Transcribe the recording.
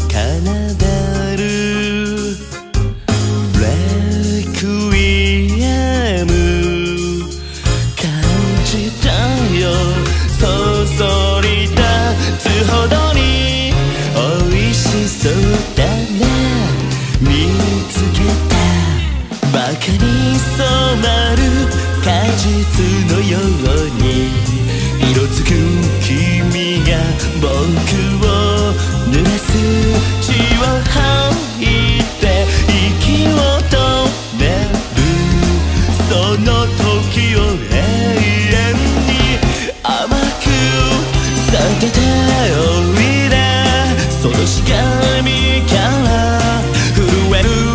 奏でるレクイエム感じたよそそり立つほどに美味しそうだね見つけたバカに染まる果実のように色づく君が僕を濡らす血を吐いて息を止めるその時を永遠に甘く避けておいでそのしがみから震える